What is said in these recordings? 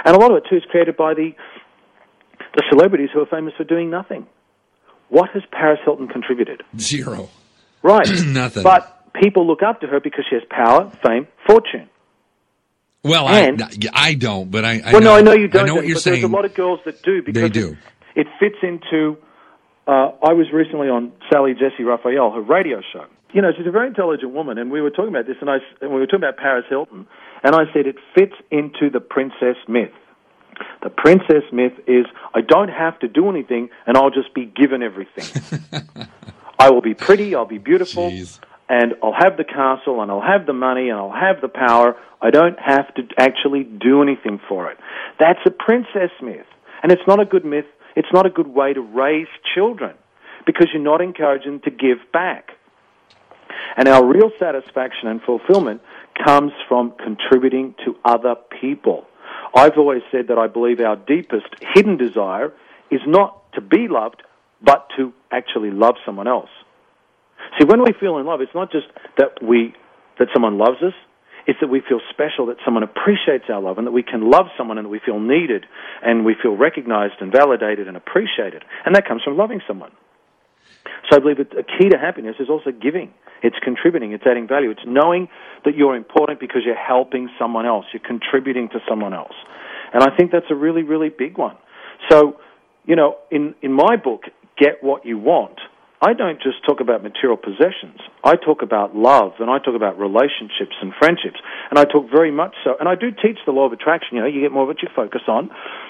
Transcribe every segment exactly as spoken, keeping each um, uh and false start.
And a lot of it, too, is created by the the celebrities who are famous for doing nothing. What has Paris Hilton contributed? Zero. Right. Nothing. But people look up to her because she has power, fame, fortune. Well, and, I, I don't, but I, I well, know. no, I know you don't. I know what but you're saying. There's a lot of girls that do because they do. It, it fits into. Uh, I was recently on Sally Jessy Raphael, her radio show. You know, she's a very intelligent woman, and we were talking about this, and I and we were talking about Paris Hilton, and I said it fits into the princess myth. The princess myth is I don't have to do anything, and I'll just be given everything. I will be pretty, I'll be beautiful, Jeez. and I'll have the castle, and I'll have the money, and I'll have the power. I don't have to actually do anything for it. That's a princess myth, and it's not a good myth. It's not a good way to raise children because you're not encouraging them to give back. And our real satisfaction and fulfillment comes from contributing to other people. I've always said that I believe our deepest hidden desire is not to be loved, but to actually love someone else. See, when we feel in love, it's not just that we that someone loves us, it's that we feel special, that someone appreciates our love, and that we can love someone and that we feel needed and we feel recognized and validated and appreciated. And that comes from loving someone. So I believe that a key to happiness is also giving. It's contributing. It's adding value. It's knowing that you're important because you're helping someone else. You're contributing to someone else. And I think that's a really, really big one. So, you know, in, in my book, Get What You Want, I don't just talk about material possessions. I talk about love, and I talk about relationships and friendships. And I talk very much so. And I do teach the law of attraction. You know, you get more of what you focus on.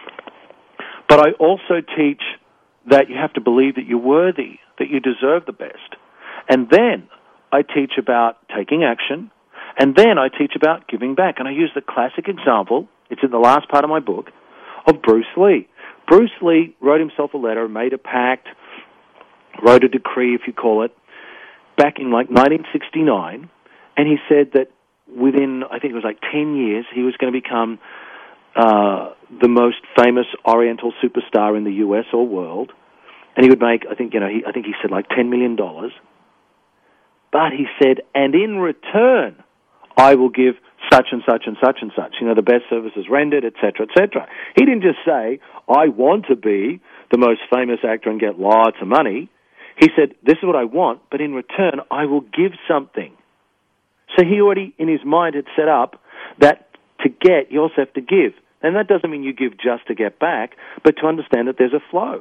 But I also teach that you have to believe that you're worthy, that you deserve the best. And then I teach about taking action, and then I teach about giving back. And I use the classic example, it's in the last part of my book, of Bruce Lee. Bruce Lee wrote himself a letter, made a pact, wrote a decree, if you call it, back in like nineteen sixty-nine, and he said that within, I think it was like ten years, he was going to become uh, the most famous Oriental superstar in the U S or world, and he would make, I think, you know, he, I think he said like ten million dollars. But he said, and in return, I will give such and such and such and such, you know, the best services rendered, et cetera, et cetera. He didn't just say, I want to be the most famous actor and get lots of money. He said, this is what I want, but in return, I will give something. So he already, in his mind, had set up that to get, you also have to give. And that doesn't mean you give just to get back, but to understand that there's a flow.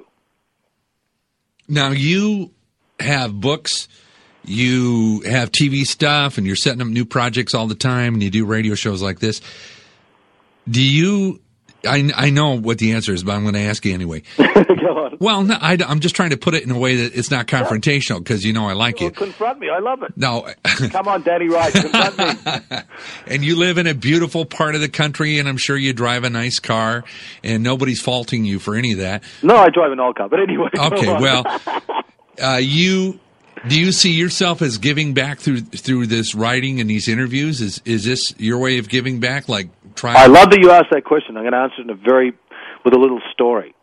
Now, you have books, you have T V stuff, and you're setting up new projects all the time, and you do radio shows like this. Do you, I, I know what the answer is, but I'm going to ask you anyway. Go on. Well, no, I, I'm just trying to put it in a way that it's not confrontational, because you know I like well, you. Confront me. I love it. No. Come on, Danny Wright. Confront me. And you live in a beautiful part of the country, and I'm sure you drive a nice car, and nobody's faulting you for any of that. No, I drive an old car, but anyway. Okay, well, uh, you... Do you see yourself as giving back through through this writing and these interviews? Is is this your way of giving back? Like trying? I love that you asked that question. I'm going to answer it in a very with a little story.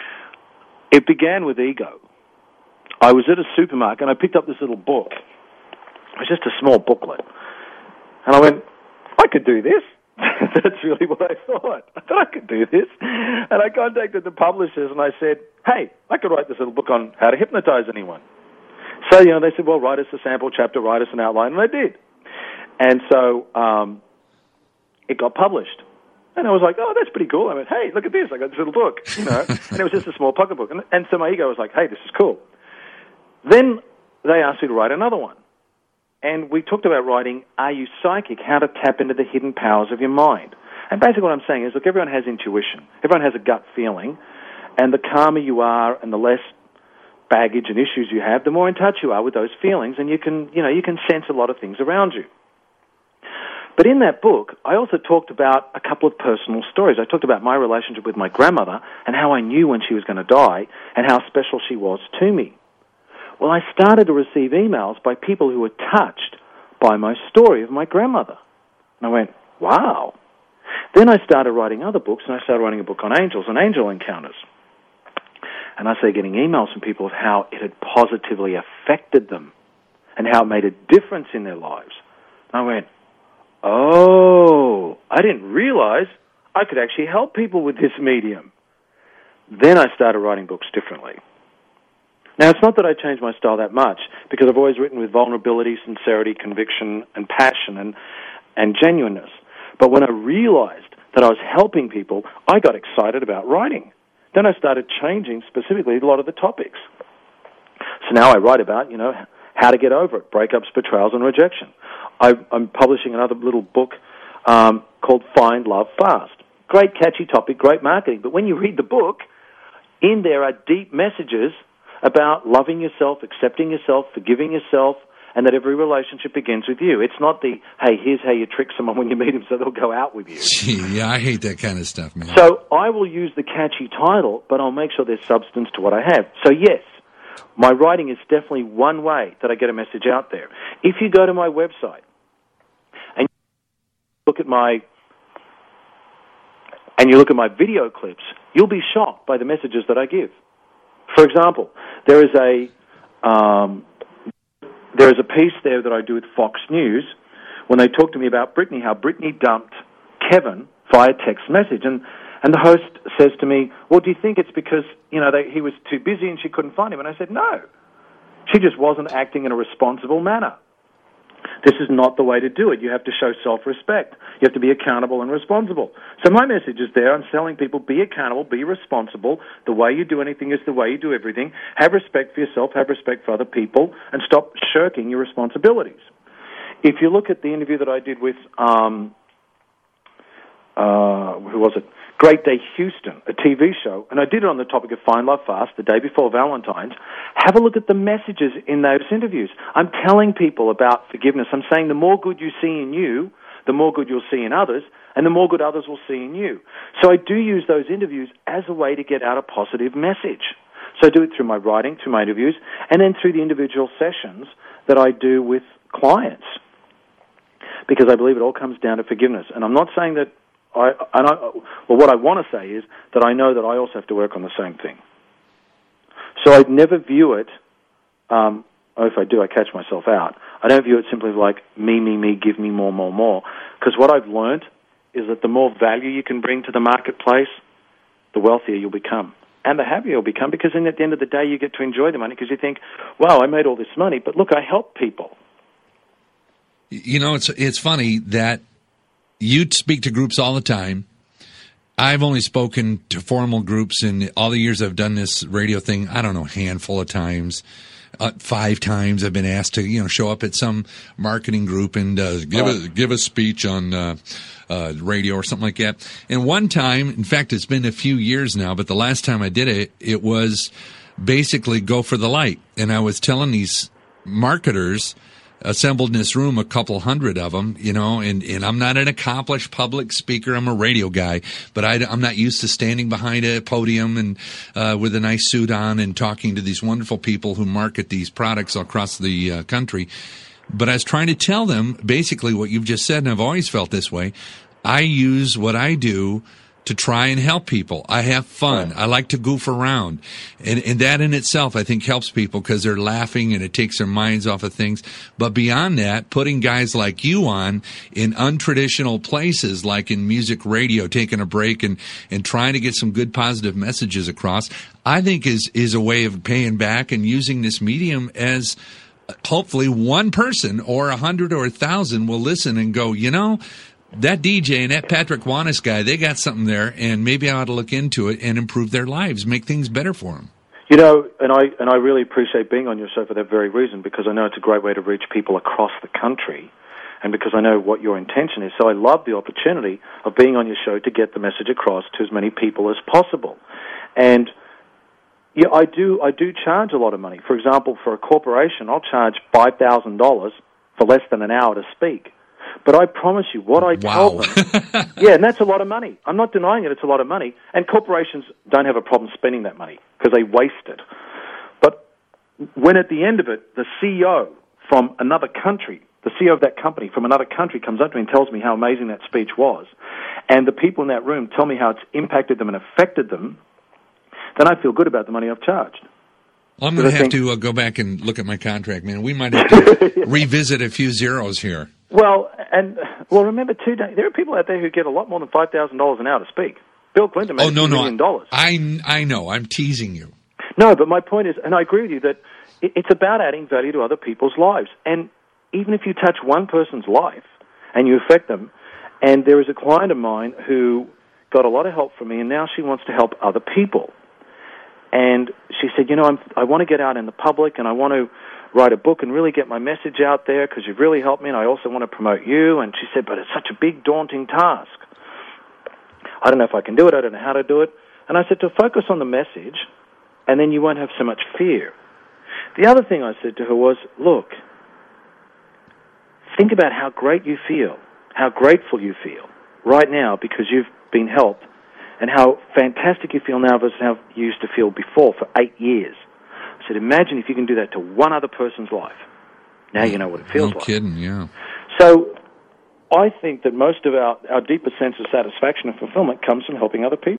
It began with ego. I was at a supermarket and I picked up this little book. It was just a small booklet, and I went, I could do this. That's really what I thought. I thought I could do this, and I contacted the publishers and I said, hey, I could write this little book on how to hypnotize anyone. So, you know, they said, well, write us a sample chapter, write us an outline, and I did. And so um, it got published. And I was like, oh, that's pretty cool. I went, hey, look at this. I got this little book, you know. And it was just a small pocket book. And, and so my ego was like, hey, this is cool. Then they asked me to write another one. And we talked about writing, Are You Psychic? How to Tap into the Hidden Powers of Your Mind. And basically what I'm saying is, look, everyone has intuition. Everyone has a gut feeling. And the calmer you are and the less baggage and issues you have, the more in touch you are with those feelings, and you can, you know, you can sense a lot of things around you. But in that book, I also talked about a couple of personal stories. I talked about my relationship with my grandmother and how I knew when she was going to die and how special she was to me. Well, I started to receive emails by people who were touched by my story of my grandmother. And I went, wow. Then I started writing other books, and I started writing a book on angels and angel encounters. And I started getting emails from people of how it had positively affected them and how it made a difference in their lives. And I went, oh, I didn't realize I could actually help people with this medium. Then I started writing books differently. Now, it's not that I changed my style that much, because I've always written with vulnerability, sincerity, conviction, and passion, and, and genuineness. But when I realized that I was helping people, I got excited about writing. Then I started changing specifically a lot of the topics. So now I write about, you know, how to get over it, breakups, betrayals, and rejection. I, I'm publishing another little book um, called Find Love Fast. Great catchy topic, great marketing. But when you read the book, in there are deep messages about loving yourself, accepting yourself, forgiving yourself, and that every relationship begins with you. It's not the, hey, here's how you trick someone when you meet them so they'll go out with you. Gee, yeah, I hate that kind of stuff, man. So I will use the catchy title, but I'll make sure there's substance to what I have. So yes, my writing is definitely one way that I get a message out there. If you go to my website and look at my and you look at my video clips, you'll be shocked by the messages that I give. For example, there is a um, there is a piece there that I do with Fox News when they talk to me about Britney, how Britney dumped Kevin via text message, and and the host says to me, "Well, do you think it's because you know they, he was too busy and she couldn't find him?" And I said, "No, she just wasn't acting in a responsible manner. This is not the way to do it. You have to show self-respect. You have to be accountable and responsible." So my message is there. I'm telling people, be accountable, be responsible. The way you do anything is the way you do everything. Have respect for yourself, have respect for other people, and stop shirking your responsibilities. If you look at the interview that I did with, um, uh, who was it? Great Day Houston, a T V show, and I did it on the topic of Find Love Fast the day before Valentine's. Have a look at the messages in those interviews. I'm telling people about forgiveness. I'm saying the more good you see in you, the more good you'll see in others, and the more good others will see in you. So I do use those interviews as a way to get out a positive message. So I do it through my writing, through my interviews, and then through the individual sessions that I do with clients. Because I believe it all comes down to forgiveness. And I'm not saying that I, and I, well, what I want to say is that I know that I also have to work on the same thing. So I'd never view it, um, or if I do, I catch myself out. I don't view it simply like me, me, me, give me more, more, more. Because what I've learned is that the more value you can bring to the marketplace, the wealthier you'll become. And the happier you'll become, because then at the end of the day, you get to enjoy the money because you think, wow, I made all this money, but look, I helped people. You know, it's it's funny that you speak to groups all the time. I've only spoken to formal groups in all the years I've done this radio thing, I don't know, a handful of times. Uh, five times I've been asked to, you know, show up at some marketing group and uh, give a give a speech on uh, uh, radio or something like that. And one time, in fact, it's been a few years now, but the last time I did it, it was basically go for the light. And I was telling these marketers assembled in this room, a couple hundred of them, you know, and, and I'm not an accomplished public speaker. I'm a radio guy, but I, I'm not used to standing behind a podium and uh, with a nice suit on and talking to these wonderful people who market these products across the uh, country. But I was trying to tell them basically what you've just said, and I've always felt this way. I use what I do to try and help people. I have fun. Right. I like to goof around. And, and that in itself, I think, helps people because they're laughing and it takes their minds off of things. But beyond that, putting guys like you on in untraditional places, like in music radio, taking a break and, and trying to get some good positive messages across, I think is, is a way of paying back and using this medium as hopefully one person or a hundred or a thousand will listen and go, you know, that D J and that Patrick Wanis guy, they got something there, and maybe I ought to look into it and improve their lives, make things better for them. You know, and I and I really appreciate being on your show for that very reason, because I know it's a great way to reach people across the country, and because I know what your intention is. So I love the opportunity of being on your show to get the message across to as many people as possible. And yeah, I do I do charge a lot of money. For example, for a corporation, I'll charge five thousand dollars for less than an hour to speak. But I promise you, what I tell wow. them, yeah, and that's a lot of money. I'm not denying it; it's a lot of money, and corporations don't have a problem spending that money because they waste it. But when at the end of it, the C E O from another country, the C E O of that company from another country comes up to me and tells me how amazing that speech was, and the people in that room tell me how it's impacted them and affected them, then I feel good about the money I've charged. Well, I'm going to have think, to uh, go back and look at my contract, man. We might have to revisit a few zeros here. Well, and well, remember too, there are people out there who get a lot more than five thousand dollars an hour to speak. Bill Clinton made oh, no, a million no, dollars. I, I know. I'm teasing you. No, but my point is, and I agree with you, that it's about adding value to other people's lives. And even if you touch one person's life and you affect them, and there is a client of mine who got a lot of help from me, and now she wants to help other people. And she said, you know, I'm, I want to get out in the public, and I want to write a book and really get my message out there because you've really helped me, and I also want to promote you. And she said, but it's such a big, daunting task. I don't know if I can do it. I don't know how to do it. And I said, to focus on the message, and then you won't have so much fear. The other thing I said to her was, look, think about how great you feel, how grateful you feel right now because you've been helped, and how fantastic you feel now versus how you used to feel before for eight years. I said, imagine if you can do that to one other person's life. Now you know what it feels no like. No kidding, yeah. So I think that most of our, our deepest sense of satisfaction and fulfillment comes from helping other people.